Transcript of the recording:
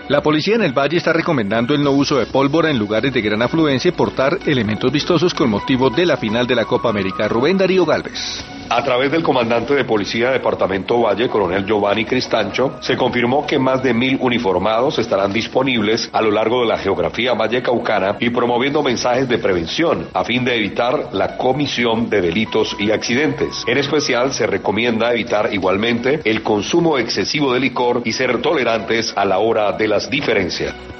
La policía en el Valle está recomendando el no uso de pólvora en lugares de gran afluencia y portar elementos vistosos con motivo de la final de la Copa América. Rubén Darío Gálvez. A través del comandante de policía Departamento Valle, coronel Giovanni Cristancho, se confirmó que más de 1.000 uniformados estarán disponibles a lo largo de la geografía vallecaucana y promoviendo mensajes de prevención a fin de evitar la comisión de delitos y accidentes. En especial, se recomienda evitar igualmente el consumo excesivo de licor y ser tolerantes a la hora de las diferencias.